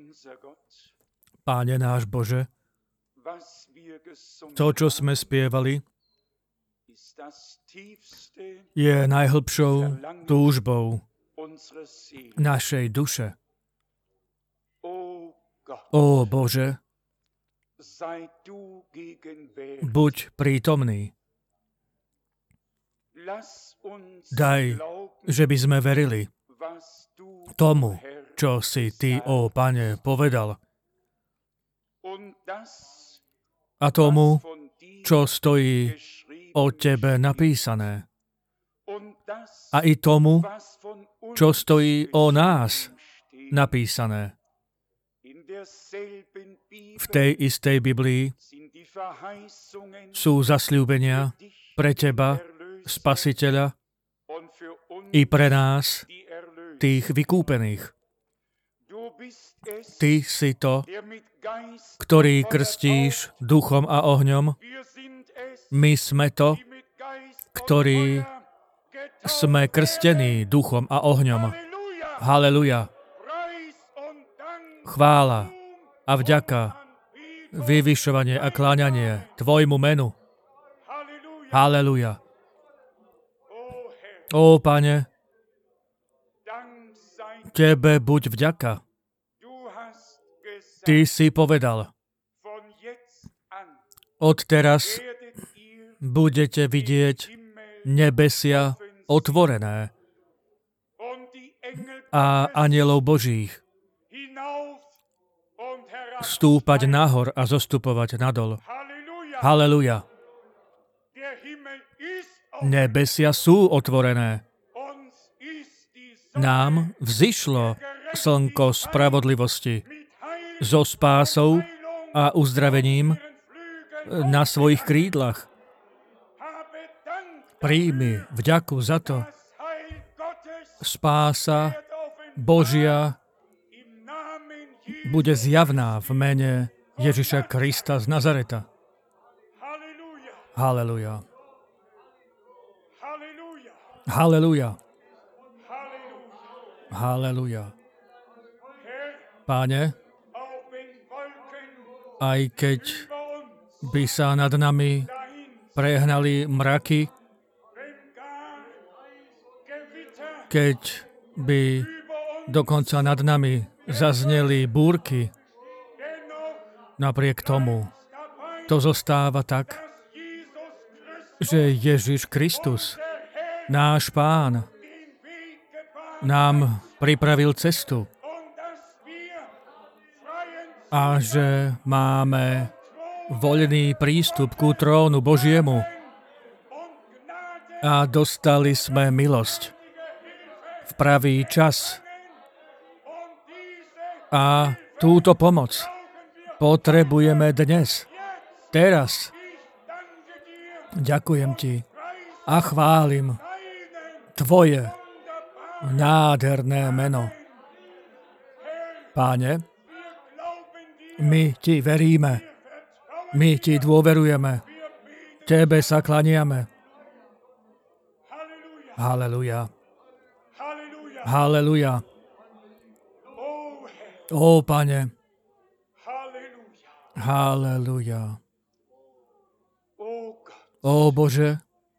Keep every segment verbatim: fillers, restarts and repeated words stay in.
Páne náš Bože, to, čo sme spievali, je najhlbšou túžbou našej duše. Ó Bože, buď prítomný. Daj, že by sme verili tomu, čo si Ty, ó Pane, povedal. A tomu, čo stojí o Tebe napísané. A i tomu, čo stojí o nás napísané. V tej istej Biblii sú zasľúbenia pre Teba, Spasiteľa, i pre nás, tých vykúpených. Ty si to, ktorý krstíš duchom a ohňom. My sme to, ktorí sme krstení duchom a ohňom. Haleluja. Chvála a vďaka, vyvyšovanie a kláňanie Tvojmu menu. Haleluja. Ó Pane, Tebe buď vďaka. Ty si povedal, odteraz budete vidieť nebesia otvorené a anielov Božích stúpať nahor a zostupovať nadol. Haleluja. Nebesia sú otvorené. Nám vzišlo slnko spravodlivosti so spásou a uzdravením na svojich krídlach. Príjmi vďaku za to. Spása Božia bude zjavná v mene Ježiša Krista z Nazareta. Haleluja. Haleluja. Haleluja. Páne, aj keď by sa nad nami prehnali mraky, keď by dokonca nad nami zazneli búrky, napriek tomu to zostáva tak, že Ježiš Kristus, náš Pán, nám pripravil cestu a že máme voľný prístup ku trónu Božiemu a dostali sme milosť v pravý čas. A túto pomoc potrebujeme dnes, teraz. Ďakujem Ti a chválim Tvoje nádherné meno. Páne, my Ti veríme, my Ti dôverujeme, Tebe sa klaniame. Haleluja. Haleluja. Ó Pane, haleluja. Ó Bože,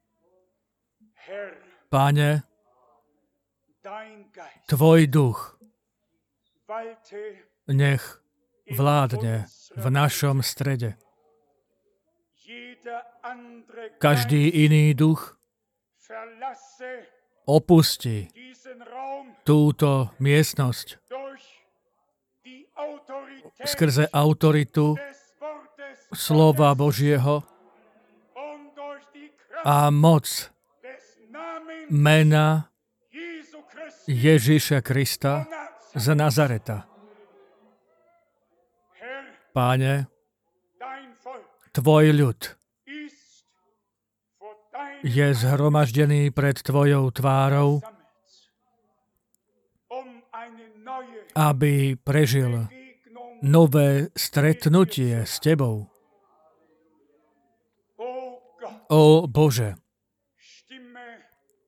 Pane, Tvoj duch nech vládne v našom strede. Každý iný duch opustí túto miestnosť skrze autoritu slova Božieho a moc mena Ježiša Krista z Nazareta. Páne, Tvoj ľud je zhromaždený pred Tvojou tvárou, aby prežil nové stretnutie s Tebou. Ó Bože,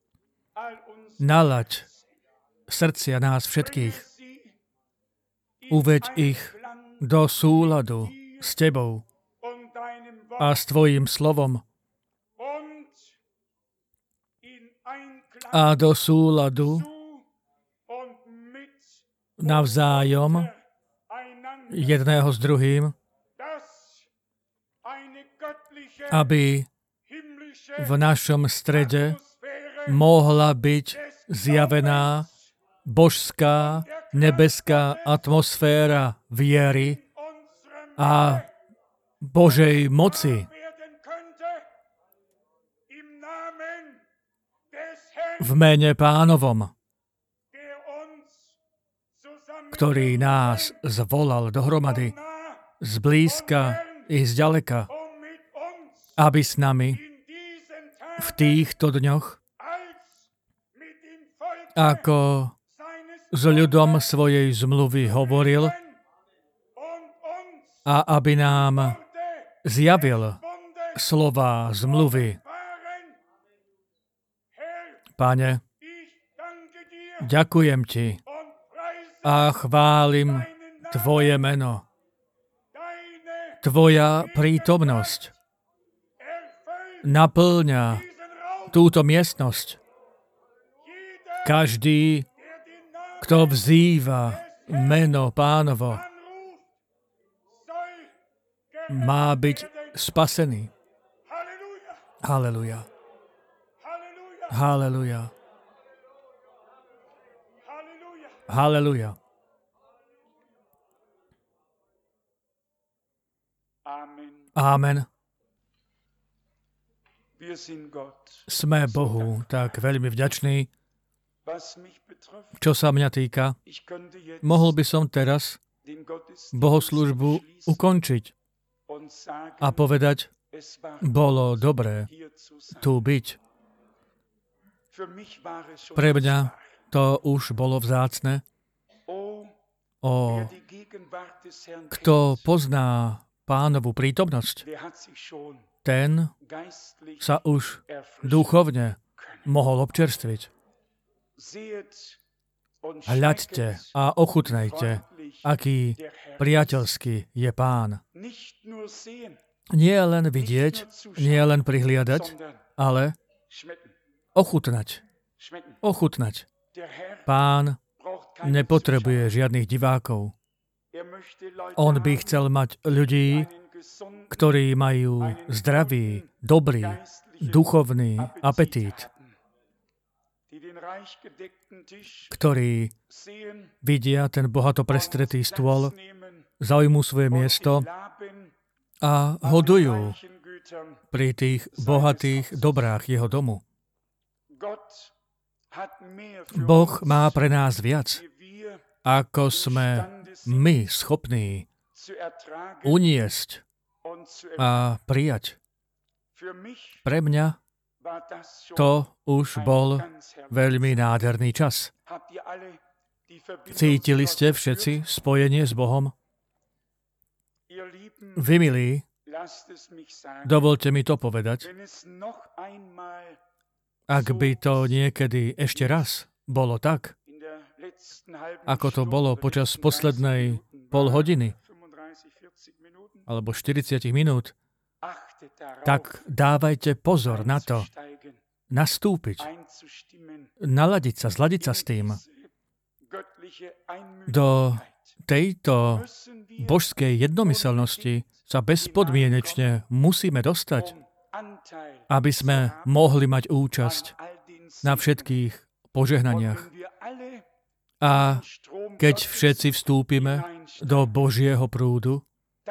nalaď srdcia nás všetkých Uveď ich do súladu s tebou a s tvojim slovom a do súladu navzájom jedného s druhým, aby v našom strede mohla byť zjavená božská, nebeská atmosféra viery a Božej moci. V mene Pánovom, ktorý nás zvolal dohromady, zblízka i zďaleka, aby s nami v týchto dňoch, ako s ľudom svojej zmluvy hovoril, a aby nám zjavil slová zmluvy. Pane, ďakujem ti a chválim tvoje meno. Tvoja prítomnosť naplňa túto miestnosť. Každý, kto vzýva meno Pánovo, má byť spasený. Haleluja. Haleluja. Haleluja. Amen. Sme Bohu tak veľmi vďační. Čo sa mňa týka, mohol by som teraz bohoslúžbu ukončiť a povedať, bolo dobré tu byť. Pre mňa to už bolo vzácne. O, kto pozná Pánovu prítomnosť, ten sa už duchovne mohol občerstviť. Hľaďte a ochutnajte, aký priateľský je Pán. Nie len vidieť, nie len prihliadať, ale ochutnať. Ochutnať. Pán nepotrebuje žiadnych divákov. On by chcel mať ľudí, ktorí majú zdravý, dobrý, duchovný apetít, ktorí vidia ten bohato prestretý stôl, zaujmú svoje miesto a hodujú pri tých bohatých dobrách jeho domu. Boh má pre nás viac, ako sme my schopní uniesť a prijať. Pre mňa to už bol veľmi nádherný čas. Cítili ste všetci spojenie s Bohom? Vy, milí, dovolte mi to povedať. Ak by to niekedy ešte raz bolo tak, ako to bolo počas poslednej pol hodiny alebo štyridsať minút, tak dávajte pozor na to, nastúpiť, naladiť sa, zladiť sa s tým. Do tejto božskej jednomyselnosti sa bezpodmienečne musíme dostať, aby sme mohli mať účasť na všetkých požehnaniach. A keď všetci vstúpime do Božieho prúdu,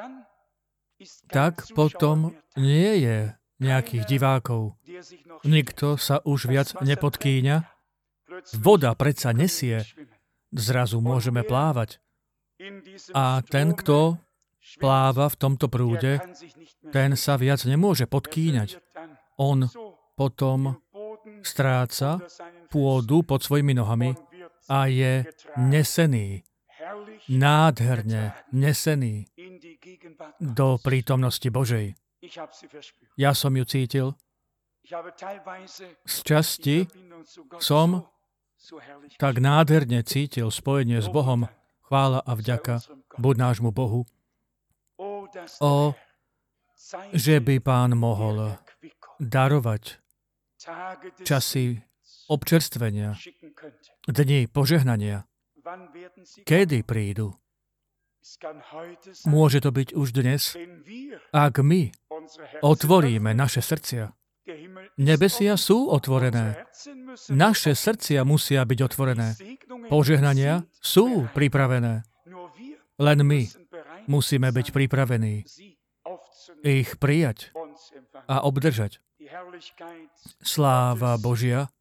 tak potom nie je nejakých divákov. Nikto sa už viac nepodkýňa. Voda predsa nesie. Zrazu môžeme plávať. A ten, kto pláva v tomto prúde, ten sa viac nemôže podkýňať. On potom stráca pôdu pod svojimi nohami a je nesený, nádherne nesený do prítomnosti Božej. Ja som ju cítil. Z časti som tak nádherne cítil spojenie s Bohom. Chvála a vďaka buď nášmu Bohu. O, že by Pán mohol darovať časy občerstvenia, dni požehnania. Kedy prídu? Môže to byť už dnes, ak my otvoríme naše srdcia. Nebesia sú otvorené. Naše srdcia musia byť otvorené. Požehnania sú pripravené. Len my musíme byť pripravení ich prijať a obdržať. Sláva Božia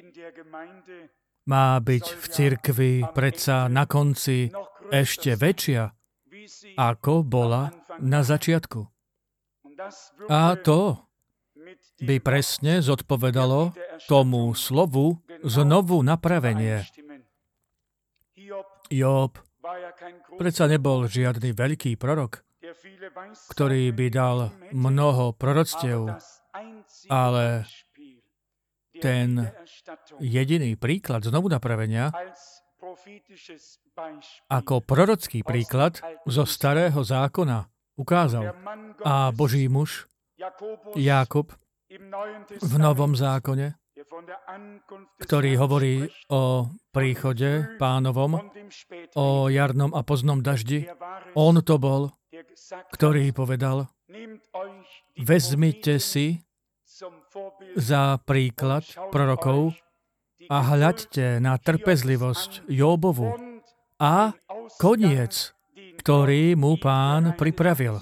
má byť v cirkvi predsa na konci ešte väčšia, ako bola na začiatku. A to by presne zodpovedalo tomu slovu znovu napravenie. Job predsa nebol žiadny veľký prorok, ktorý by dal mnoho proroctiev, ale ten jediný príklad znovu napravenia ako prorocký príklad zo starého zákona ukázal. A Boží muž Jákob v Novom zákone, ktorý hovorí o príchode Pánovom, o jarnom a pozdnom daždi, on to bol, ktorý povedal, vezmite si za príklad prorokov a hľaďte na trpezlivosť Jóbovu a koniec, ktorý mu Pán pripravil.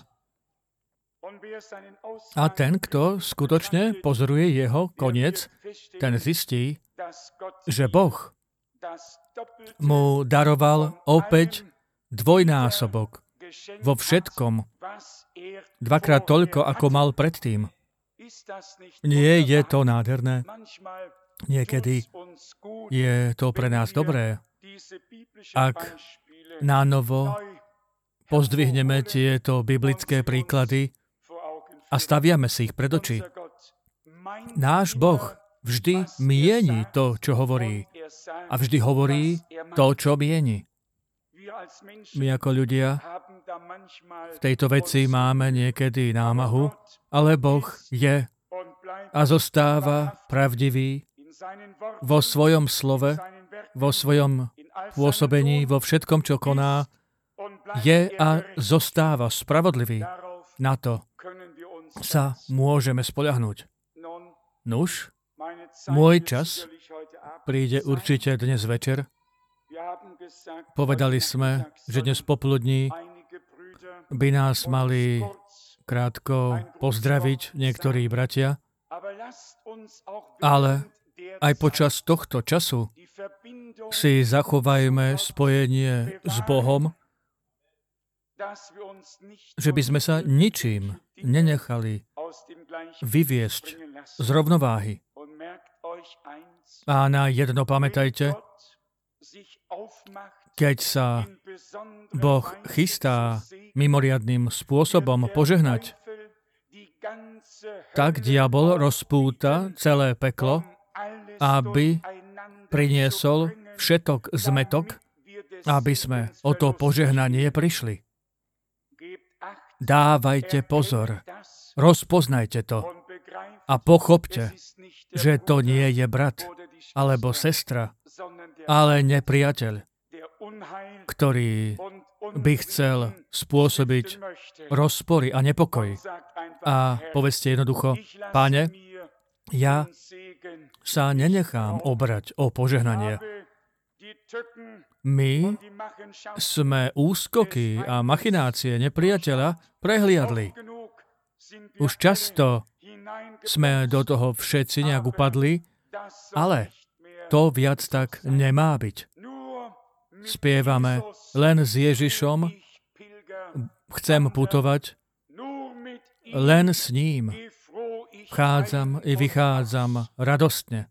A ten, kto skutočne pozoruje jeho koniec, ten zistí, že Boh mu daroval opäť dvojnásobok vo všetkom, dvakrát toľko, ako mal predtým. Nie je to nádherné? Niekedy je to pre nás dobré, ak nánovo pozdvihneme tieto biblické príklady a staviame si ich pred oči. Náš Boh vždy mieni to, čo hovorí. A vždy hovorí to, čo mieni. My ako ľudia v tejto veci máme niekedy námahu, ale Boh je a zostáva pravdivý vo svojom slove, vo svojom pôsobení, vo všetkom, čo koná, je a zostáva spravodlivý. Na to sa môžeme spoľahnúť. Nuž, môj čas príde určite dnes večer. Povedali sme, že dnes popoludní by nás mali krátko pozdraviť niektorí bratia, ale aj počas tohto času si zachovajme spojenie s Bohom, že by sme sa ničím nenechali vyviesť z rovnováhy. A na jedno pamätajte, keď sa Boh chystá mimoriadnym spôsobom požehnať, tak diabol rozpúta celé peklo, aby priniesol všetok zmetok, aby sme o to požehnanie prišli. Dávajte pozor, rozpoznajte to a pochopte, že to nie je brat alebo sestra, ale nepriateľ, ktorý by chcel spôsobiť rozpory a nepokoj. A povedzte jednoducho, Páne, ja sa nenechám obrať o požehnanie. My sme úskoky a machinácie nepriateľa prehliadli. Už často sme do toho všetci nejak upadli, ale to viac tak nemá byť. Spievame len s Ježišom, chcem putovať, len s ním vchádzam i vychádzam radostne.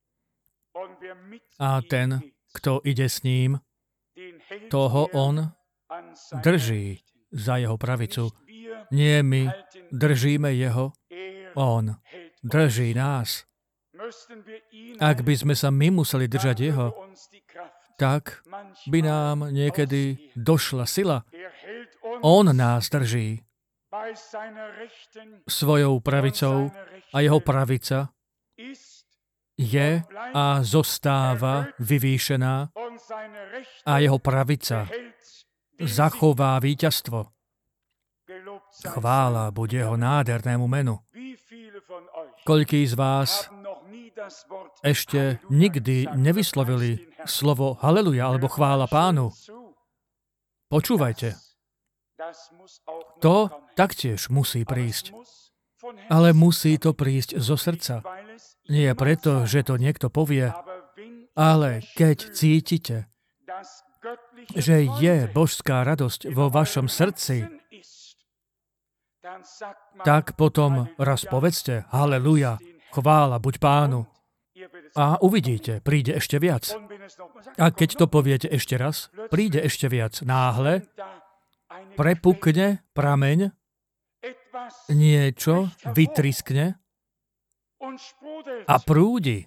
A ten, kto ide s ním, toho on drží za jeho pravicu. Nie my držíme jeho, on drží nás. Ak by sme sa my museli držať jeho, tak by nám niekedy došla sila On nás drží svojou pravicou a jeho pravica je a zostáva vyvýšená a jeho pravica zachová víťazstvo. Chvála buď jeho nádhernému menu. Koľký z vás ešte nikdy nevyslovili slovo haleluja alebo chvála Pánu? Počúvajte. To taktiež musí prísť. Ale musí to prísť zo srdca. Nie preto, že to niekto povie, ale keď cítite, že je božská radosť vo vašom srdci, tak potom raz povedzte haleluja, chvála buď Pánu. A uvidíte, príde ešte viac. A keď to poviete ešte raz, príde ešte viac. Náhle prepukne prameň, niečo vytriskne a prúdi.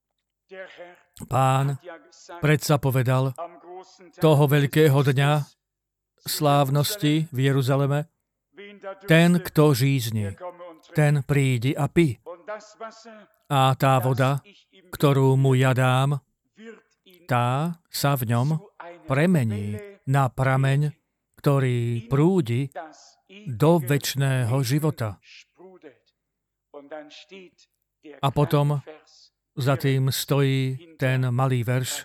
Pán predsa povedal toho veľkého dňa slávnosti v Jeruzaleme, ten, kto žízni, ten prídi a pí. A tá voda, ktorú mu ja dám, tá sa v ňom premení na prameň, ktorý prúdi do večného života. A potom za tým stojí ten malý verš.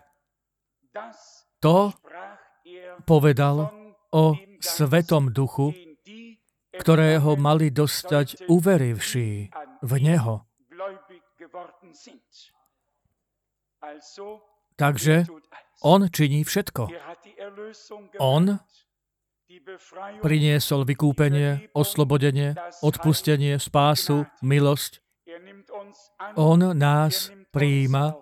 To povedal o Svetom Duchu, ktorého mali dostať uverivší v Neho. Takže on činí všetko. On priniesol vykúpenie, oslobodenie, odpustenie, spásu, milosť. On nás prijíma,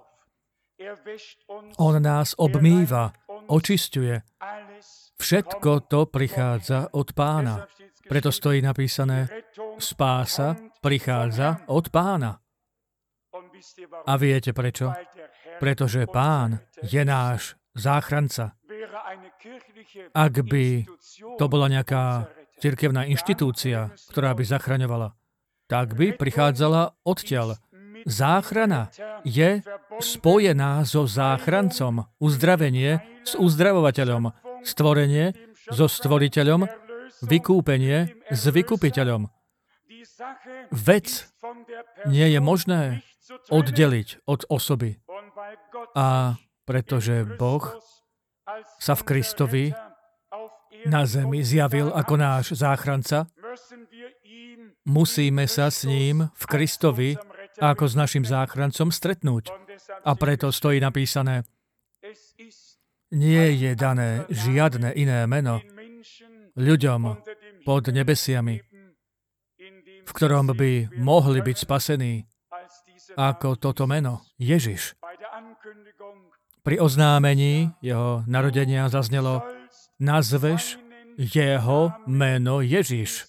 on nás obmýva, očisťuje. Všetko to prichádza od Pána. Preto stojí napísané, spása prichádza od Pána. A viete prečo? Pretože Pán je náš záchranca. Ak by to bola nejaká cirkevná inštitúcia, ktorá by zachraňovala, tak by prichádzala odtiaľ. Záchrana je spojená so záchrancom, uzdravenie s uzdravovateľom, stvorenie so stvoriteľom, vykúpenie s vykupiteľom. Vec nie je možné oddeliť od osoby. A pretože Boh sa v Kristovi na zemi zjavil ako náš záchranca, musíme sa s ním v Kristovi ako s našim záchrancom stretnúť. A preto stojí napísané, nie je dané žiadne iné meno ľuďom pod nebesiami, v ktorom by mohli byť spasení, ako toto meno Ježiš. Pri oznámení jeho narodenia zaznelo, nazveš jeho meno Ježiš,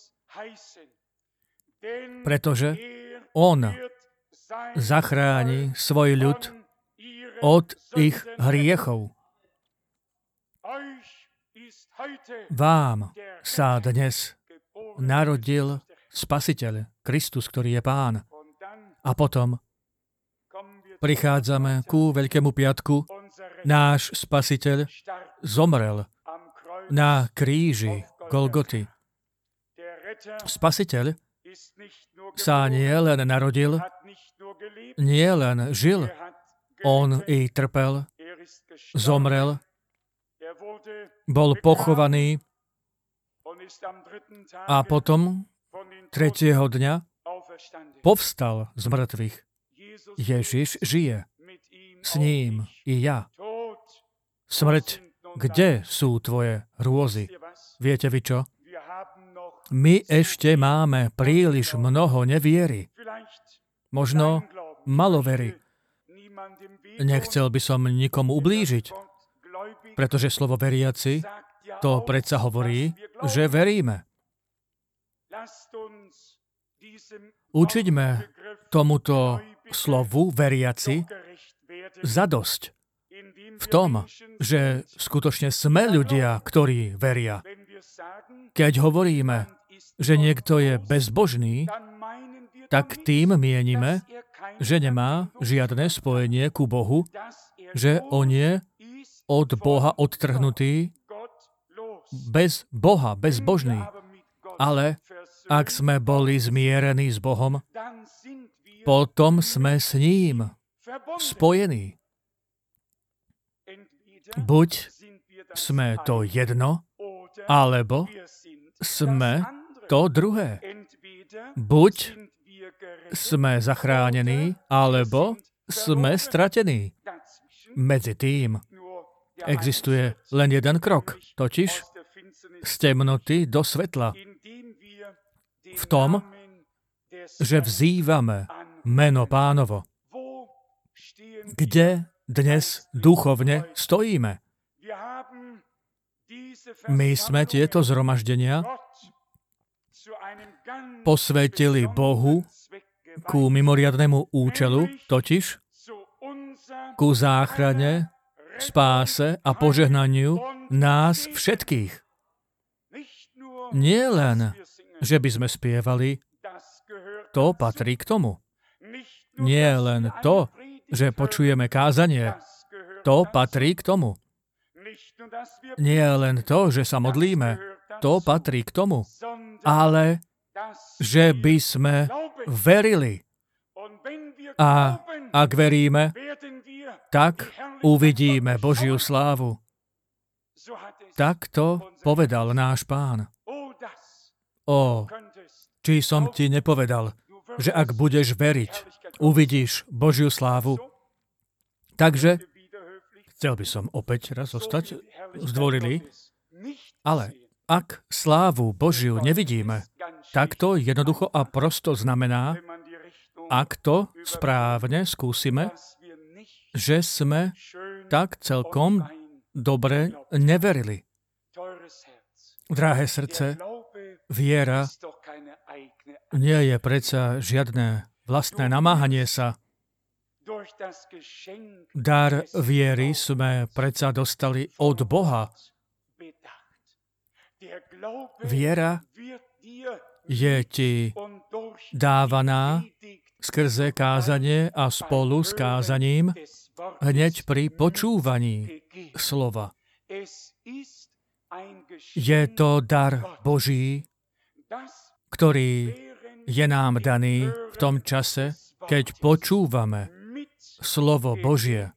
pretože on zachráni svoj ľud od ich hriechov. Vám sa dnes narodil Spasiteľ, Kristus, ktorý je Pán. A potom prichádzame ku Veľkému piatku. Náš Spasiteľ zomrel na kríži Golgoty. Spasiteľ sa nie len narodil, nie len žil, on i trpel, zomrel, bol pochovaný a potom tretieho dňa povstal z mŕtvych. Ježiš žije. S ním i ja. Smrť, kde sú tvoje hrôzy? Viete vy čo? My ešte máme príliš mnoho neviery. Možno malo very. Nechcel by som nikomu ublížiť, pretože slovo veriaci to predsa hovorí, že veríme. Učiďme tomuto slovu veriaci zadosť v tom, že skutočne sme ľudia, ktorí veria. Keď hovoríme, že niekto je bezbožný, tak tým mienime, že nemá žiadne spojenie ku Bohu, že on je od Boha odtrhnutý, bez Boha, bezbožný. Ale ak sme boli zmierení s Bohom, potom sme s ním spojení. Buď sme to jedno, alebo sme to druhé. Buď sme zachránení, alebo sme stratení. Medzi tým existuje len jeden krok, totiž z temnoty do svetla. V tom, že vzývame meno Pánovo. Kde dnes duchovne stojíme? My sme tieto zhromaždenia posvetili Bohu ku mimoriadnemu účelu, totiž ku záchrane, spáse a požehnaniu nás všetkých. Nie len, že by sme spievali, to patrí k tomu. Nie len to, že počujeme kázanie, to patrí k tomu. Nie len to, že sa modlíme, to patrí k tomu. Ale že by sme verili. A ak veríme, tak uvidíme Božiu slávu. Tak to povedal náš Pán. Ó, či som ti nepovedal, že ak budeš veriť, uvidíš Božiu slávu. Takže, chcel by som opäť raz zostať zdvorilý, ale ak slávu Božiu nevidíme, tak to jednoducho a prosto znamená, ak to správne skúsime, že sme tak celkom dobre neverili. Drahé srdce, viera nie je predsa žiadne vlastné namáhanie sa. Dar viery sme predsa dostali od Boha. Viera je ti dávaná skrze kázanie a spolu s kázaním hneď pri počúvaní slova. Je to dar Boží, ktorý je nám daný v tom čase, keď počúvame slovo Božie.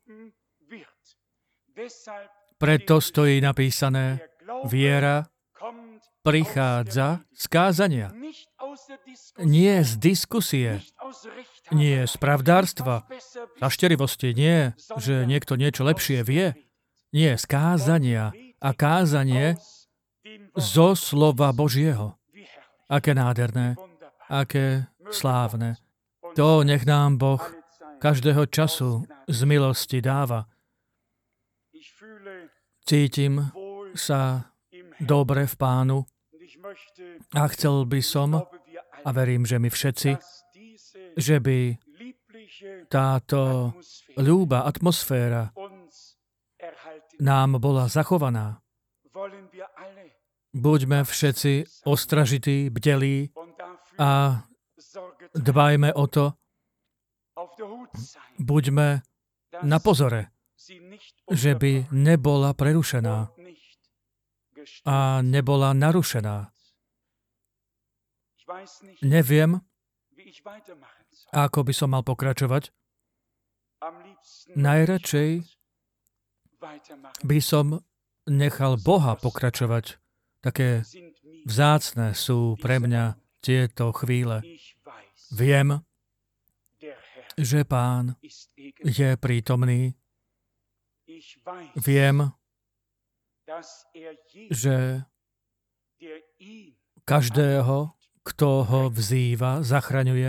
Preto stojí napísané, viera prichádza z kázania. Nie z diskusie, nie z pravdárstva, zašterivosti, nie, že niekto niečo lepšie vie. Nie, z kázania. A kázanie zo slova Božieho. Aké nádherné, aké slávne. To nech nám Boh každého času z milosti dáva. Cítim sa dobre v Pánu a chcel by som, a verím, že my všetci, že by táto ľúba atmosféra nám bola zachovaná. Buďme všetci ostražití, bdelí a dbajme o to, buďme na pozore, že by nebola prerušená a nebola narušená. Neviem, ako by som mal pokračovať. Najradšej by som nechal Boha pokračovať. Také vzácne sú pre mňa tieto chvíle. Viem, že Pán je prítomný. Viem, že každého, kto ho vzýva, zachraňuje,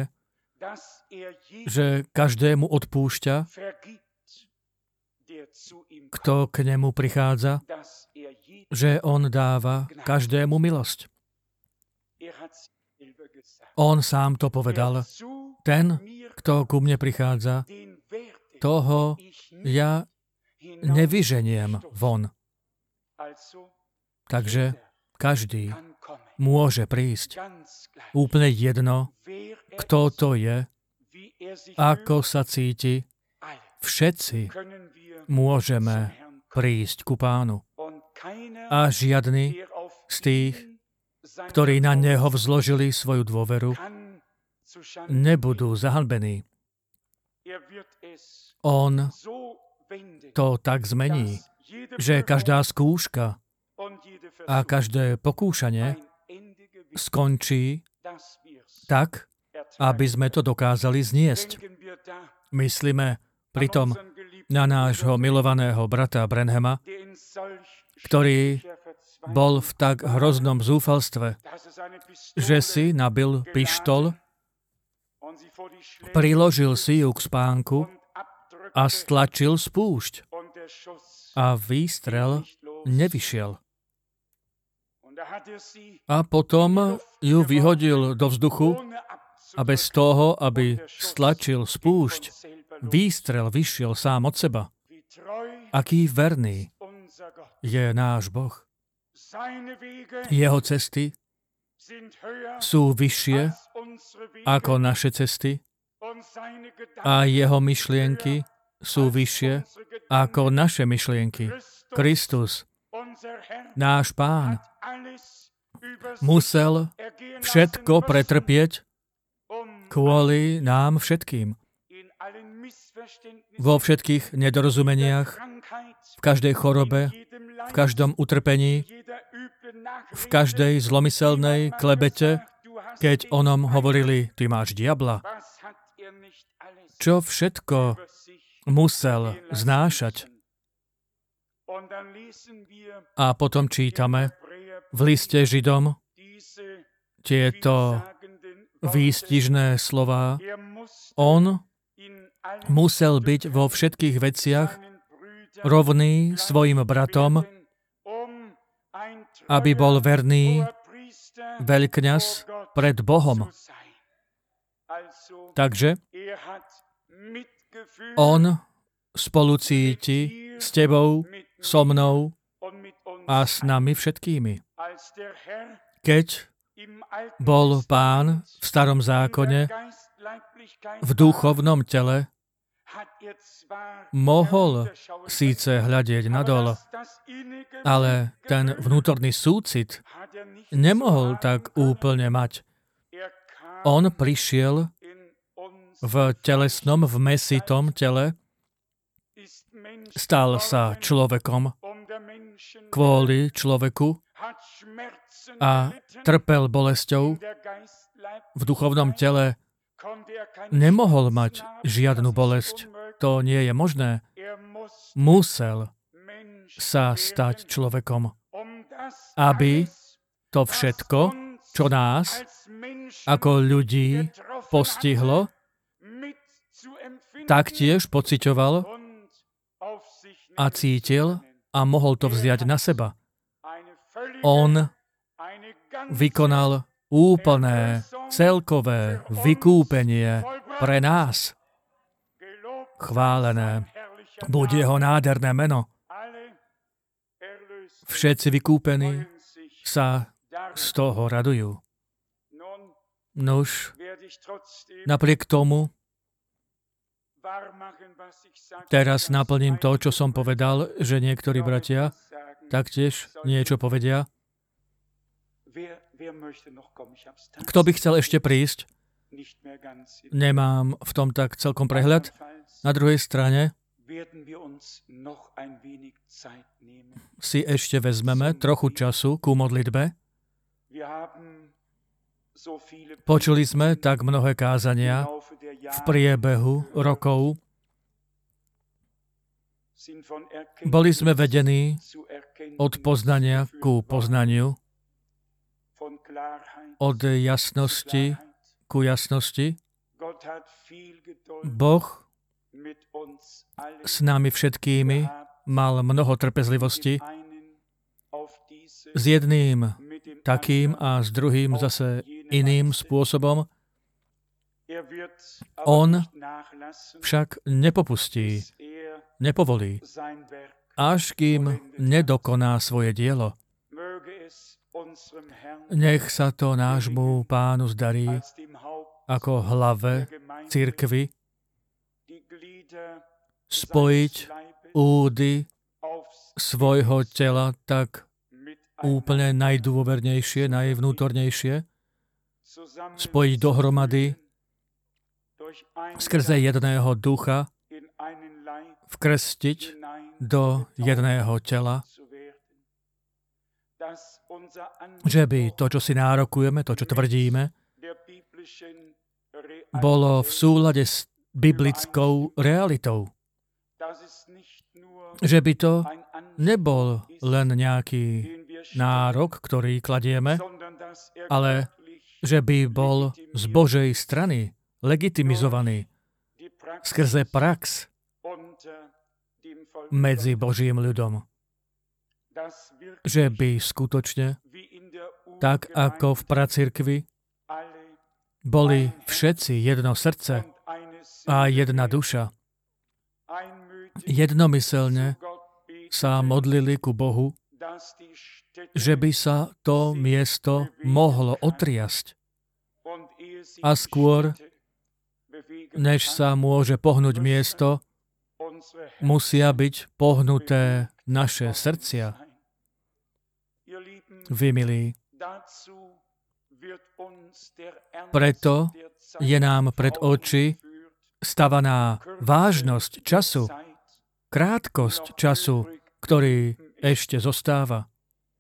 že každému odpúšťa, kto k nemu prichádza, že on dáva každému milosť. On sám to povedal. Ten, kto ku mne prichádza, toho ja nevyženiem von. Takže každý môže prísť. Úplne jedno, kto to je, ako sa cíti, všetci môžeme prísť ku Pánu. A žiadny z tých, ktorí na Neho vzložili svoju dôveru, nebudú zahanbení. On to tak zmení, že každá skúška a každé pokúšanie skončí tak, aby sme to dokázali zniesť. Myslíme pritom na nášho milovaného brata Branhama, ktorý bol v tak hroznom zúfalstve, že si nabil pištol, priložil si ju k spánku a stlačil spúšť. A výstrel nevyšiel. A potom ju vyhodil do vzduchu a bez toho, aby stlačil spúšť, výstrel vyšiel sám od seba. Aký verný je náš Boh. Jeho cesty sú vyššie ako naše cesty a jeho myšlienky sú vyššie ako naše myšlienky. Kristus, náš Pán, musel všetko pretrpieť kvôli nám všetkým. Vo všetkých nedorozumeniach, v každej chorobe, v každom utrpení, v každej zlomyselnej klebete, keď o ňom hovorili, ty máš diabla. Čo všetko musel znášať. A potom čítame v liste Židom tieto výstižné slová. On musel byť vo všetkých veciach rovný svojim bratom, aby bol verný veľkňaz pred Bohom. Takže on spolucíti s tebou, so mnou a s nami všetkými. Keď bol Pán v starom zákone v duchovnom tele, mohol síce hľadieť nadol, ale ten vnútorný súcit nemohol tak úplne mať. On prišiel v telesnom, v mäsitom tele, stal sa človekom kvôli človeku a trpel bolesťou. V duchovnom tele nemohol mať žiadnu bolesť. To nie je možné. Musel sa stať človekom, aby to všetko, čo nás ako ľudí postihlo, taktiež pociťoval a cítil a mohol to vziať na seba. On vykonal úplné, celkové vykúpenie pre nás. Chválené buď jeho nádherné meno. Všetci vykúpení sa z toho radujú. Nuž, napriek tomu, teraz naplním to, čo som povedal, že niektorí bratia taktiež niečo povedia. Kto by chcel ešte prísť? Nemám v tom tak celkom prehľad. Na druhej strane si ešte vezmeme trochu času ku modlitbe. Počuli sme tak mnohé kázania v priebehu rokov. Boli sme vedení od poznania ku poznaniu, od jasnosti ku jasnosti. Boh s nami všetkými mal mnoho trpezlivosti. S jedným takým a s druhým zase iným spôsobom. On však nepopustí, nepovolí, až kým nedokoná svoje dielo. Nech sa to nášmu Pánu zdarí ako hlave cirkvi spojiť údy svojho tela tak úplne najdôvernejšie, najvnútornejšie, spojiť dohromady skrze jedného ducha, vkrstiť do jedného tela, že by to, čo si nárokujeme, to, čo tvrdíme, bolo v súlade s biblickou realitou. Že by to nebol len nejaký nárok, ktorý kladieme, ale že by bol z Božej strany legitimizovaný skrze prax medzi Božím ľudom. Že by skutočne, tak ako v pracirkvi, boli všetci jedno srdce a jedna duša. Jednomyselne sa modlili ku Bohu, že by sa to miesto mohlo otriasť. A skôr, než sa môže pohnúť miesto, musia byť pohnuté naše srdcia. Vy, milí, preto je nám pred oči stavaná vážnosť času, krátkosť času, ktorý ešte zostáva.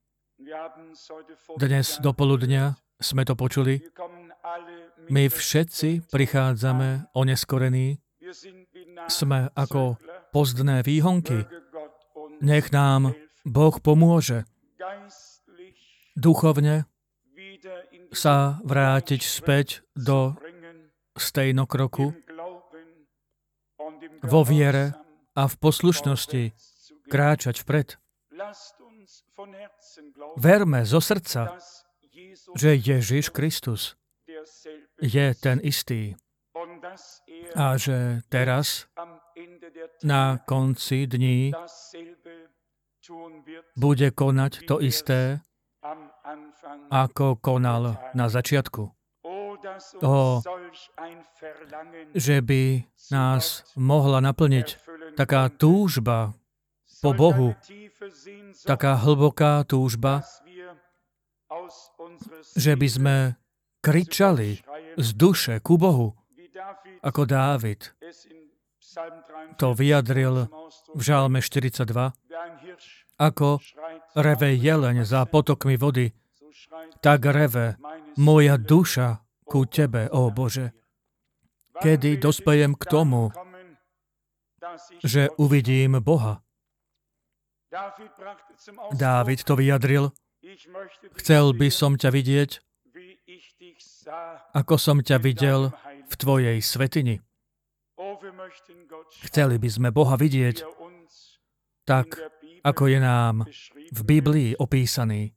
Dnes do poludnia sme to počuli. My všetci prichádzame oneskorení. Sme ako pozdné výhonky. Nech nám Boh pomôže duchovne sa vrátiť späť do stejnokroku vo viere a v poslušnosti kráčať vpred. Verme zo srdca, že Ježiš Kristus je ten istý a že teraz na konci dní bude konať to isté, ako konal na začiatku. O, že by nás mohla naplniť taká túžba po Bohu, taká hlboká túžba, že by sme kričali z duše ku Bohu, ako Dávid to vyjadril v Žalme štyridsaťdva, ako reve jeleň za potokmi vody, tak reve moja duša ku Tebe, ó Bože. Kedy dospejem k tomu, že uvidím Boha? Dávid to vyjadril, chcel by som ťa vidieť, ako som ťa videl v Tvojej svätyni. Chceli by sme Boha vidieť tak, ako je nám v Biblii opísaný.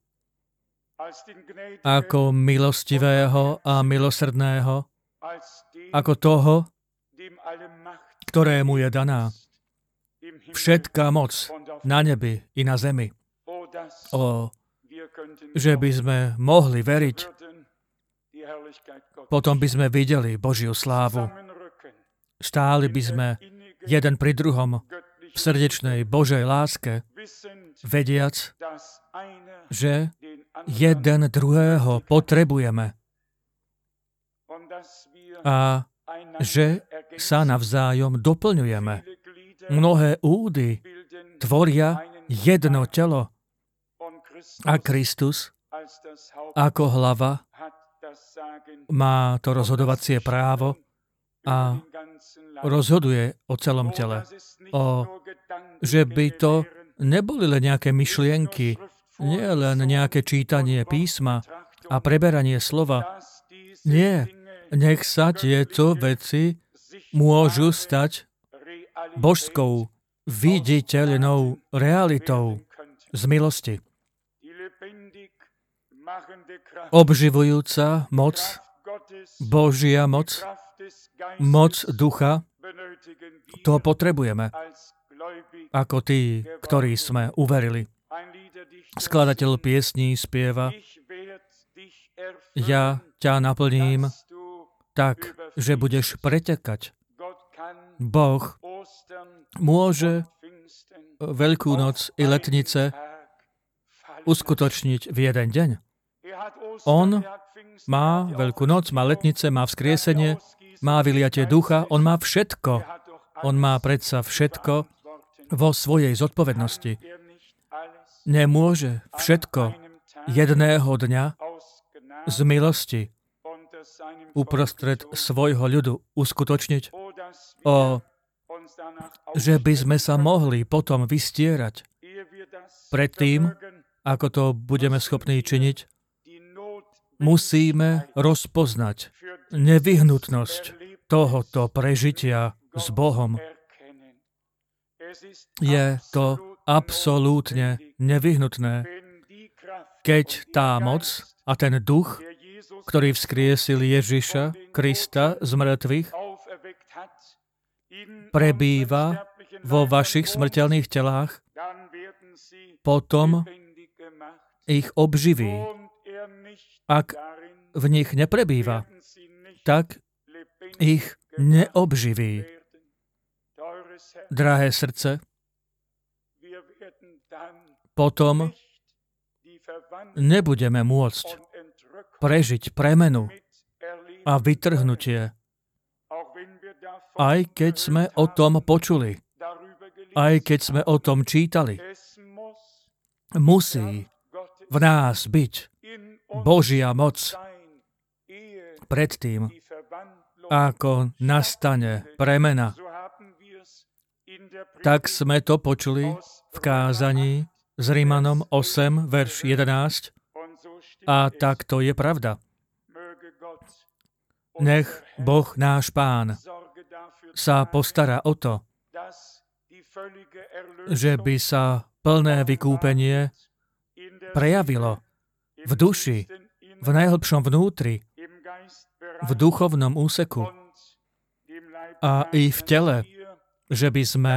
Ako milostivého a milosrdného, ako toho, ktorému je daná všetká moc na nebi i na zemi. O, že by sme mohli veriť, potom by sme videli Božiu slávu. Stáli by sme jeden pri druhom v srdečnej Božej láske, vediac, že jeden druhého potrebujeme a že sa navzájom doplňujeme. Mnohé údy tvoria jedno telo a Kristus ako hlava má to rozhodovacie právo a rozhoduje o celom tele. O, že by to neboli len nejaké myšlienky, nie len nejaké čítanie písma a preberanie slova. Nie, nech sa tieto veci môžu stať božskou, viditeľnou realitou z milosti. Obživujúca moc, Božia moc, moc ducha, to potrebujeme, ako tí, ktorí sme uverili. Skladateľ piesní spieva: Ja ťa naplním tak, že budeš pretekať. Boh môže Veľkú noc i letnice uskutočniť v jeden deň. On má Veľkú noc, má letnice, má vzkriesenie, má vyliatie ducha, on má všetko. On má predsa všetko vo svojej zodpovednosti. Nemôže všetko jedného dňa z milosti uprostred svojho ľudu uskutočniť, o, že by sme sa mohli potom vystierať predtým, ako to budeme schopní činiť. Musíme rozpoznať nevyhnutnosť tohoto prežitia s Bohom. Je to absolútne nevyhnutné, keď tá moc a ten duch, ktorý vzkriesil Ježiša Krista z mŕtvych, prebýva vo vašich smrteľných telách, potom ich obživí. Ak v nich neprebýva, tak ich neobživí. Drahé srdce, potom nebudeme môcť prežiť premenu a vytrhnutie, aj keď sme o tom počuli, aj keď sme o tom čítali. Musí v nás byť Božia moc predtým, ako nastane premena. Tak sme to počuli v kázaní z Rimanom osem, verš jedenásť. A tak to je pravda. Nech Boh náš Pán sa postará o to, že by sa plné vykúpenie prejavilo v duši, v najhlbšom vnútri, v duchovnom úseku a i v tele, že by sme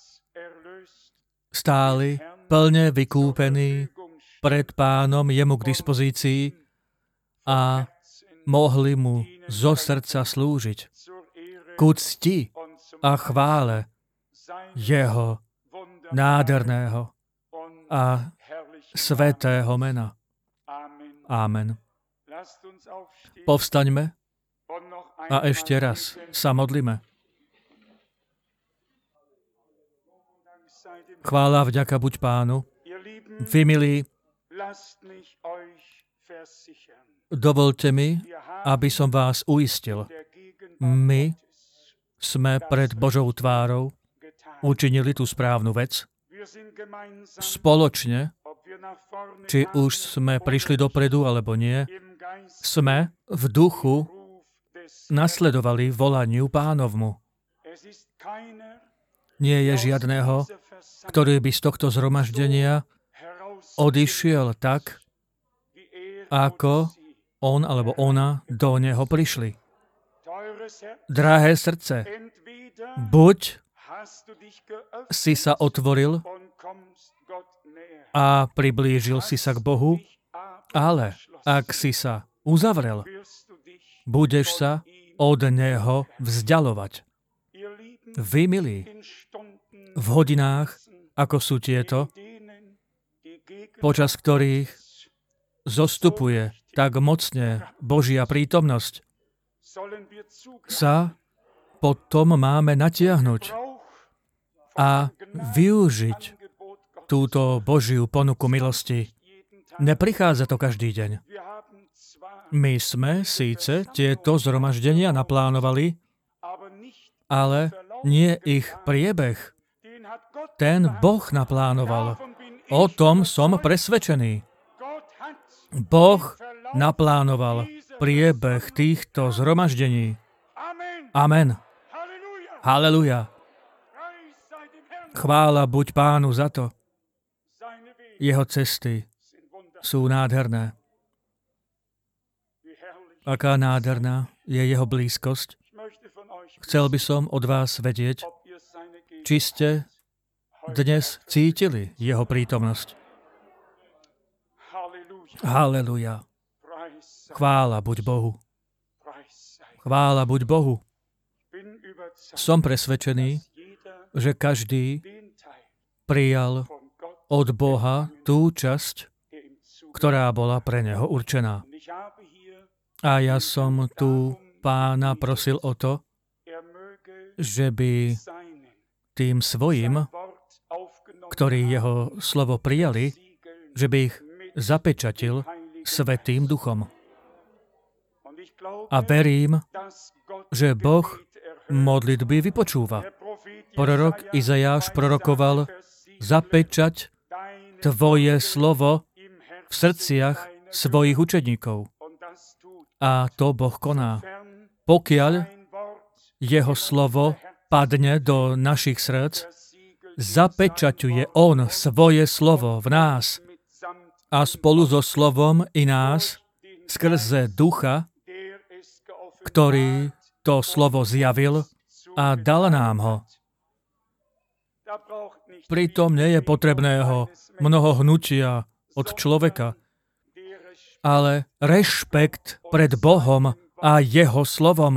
stáli plne vykúpení pred Pánom, jemu k dispozícii a mohli mu zo srdca slúžiť ku cti a chvále jeho nádherného a svätého mena. Amen. Povstaňme a ešte raz sa modlíme. Chvála, vďaka buď Pánu. Vy, milí, dovolte mi, aby som vás uistil. My sme pred Božou tvárou učinili tú správnu vec. Spoločne, či už sme prišli dopredu, alebo nie, sme v duchu nasledovali volaniu Pánovmu. Nie je žiadneho, ktorý by z tohto zhromaždenia odišiel tak, ako on alebo ona do neho prišli. Drahé srdce, buď si sa otvoril a priblížil si sa k Bohu, ale ak si sa uzavrel, budeš sa od Neho vzdialovať. Vy, milí, v hodinách, ako sú tieto, počas ktorých zostupuje tak mocne Božia prítomnosť, sa potom máme natiahnuť a využiť túto Božiu ponuku milosti. Neprichádza to každý deň. My sme síce tieto zhromaždenia naplánovali, ale nie ich priebeh. Ten Boh naplánoval. O tom som presvedčený. Boh naplánoval priebeh týchto zhromaždení. Amen. Haleluja. Chvála buď Pánu za to. Jeho cesty sú nádherné. Aká nádherná je jeho blízkosť. Chcel by som od vás vedieť, či ste dnes cítili jeho prítomnosť. Haleluja. Chvála buď Bohu. Chvála buď Bohu. Som presvedčený, že každý prijal od Boha tú časť, ktorá bola pre neho určená. A ja som tu Pána prosil o to, že by tým svojim, ktorí jeho slovo prijali, že by ich zapečatil Svätým Duchom. A verím, že Boh modlitby vypočúva. Prorok Izajáš prorokoval: zapečať tvoje slovo v srdciach svojich učedníkov. A to Boh koná. Pokiaľ jeho slovo padne do našich srdc, zapečaťuje on svoje slovo v nás a spolu so slovom i nás skrze Ducha, ktorý to slovo zjavil a dal nám ho. Pritom nie je potrebného mnoho hnutia od človeka, ale rešpekt pred Bohom a jeho slovom,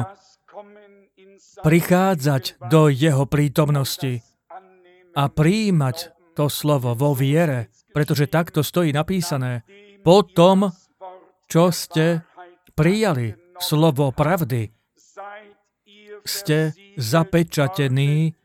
prichádzať do jeho prítomnosti a prijímať to slovo vo viere, pretože takto stojí napísané: po tom, čo ste prijali slovo pravdy, ste zapečatení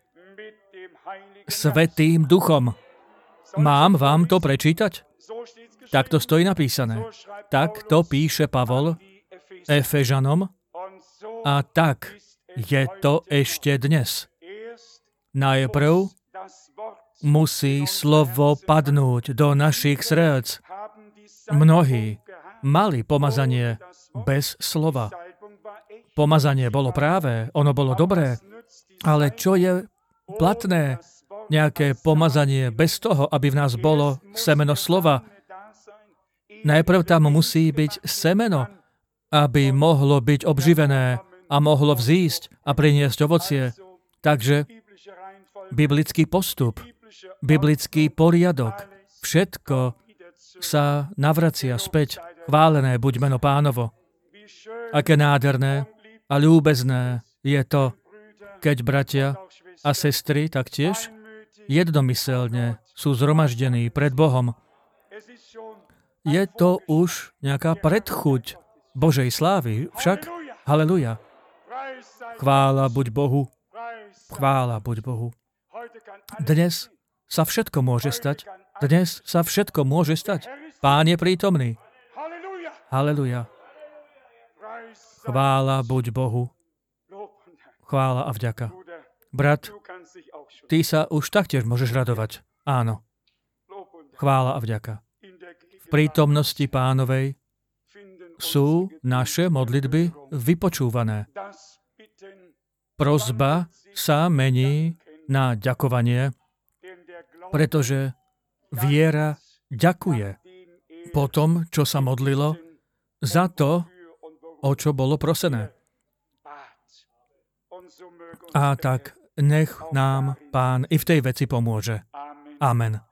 Svätým Duchom. Mám vám to prečítať? Takto stojí napísané. Tak to píše Pavol Efežanom a tak je to ešte dnes. Najprv musí slovo padnúť do našich srdc. Mnohí mali pomazanie bez slova. Pomazanie bolo práve, ono bolo dobré, ale čo je platné? Nejaké pomazanie bez toho, aby v nás bolo semeno slova. Najprv tam musí byť semeno, aby mohlo byť obživené a mohlo vzísť a priniesť ovocie. Takže biblický postup, biblický poriadok, všetko sa navracia späť. Chválené buď meno Pánovo. Aké nádherné a ľúbezné je to, keď bratia a sestry taktiež jednomyselne sú zhromaždení pred Bohom. Je to už nejaká predchuť Božej slávy, však? Haleluja. Chvála buď Bohu. Chvála buď Bohu. Dnes sa všetko môže stať. Dnes sa všetko môže stať. Pán je prítomný. Haleluja. Chvála buď Bohu. Chvála a vďaka. Brat, ty sa už taktiež môžeš radovať. Áno. Chvála a vďaka. V prítomnosti Pánovej sú naše modlitby vypočúvané. Prosba sa mení na ďakovanie, pretože viera ďakuje po tom, čo sa modlilo, za to, o čo bolo prosené. A tak nech nám Pán i v tej veci pomôže. Amen.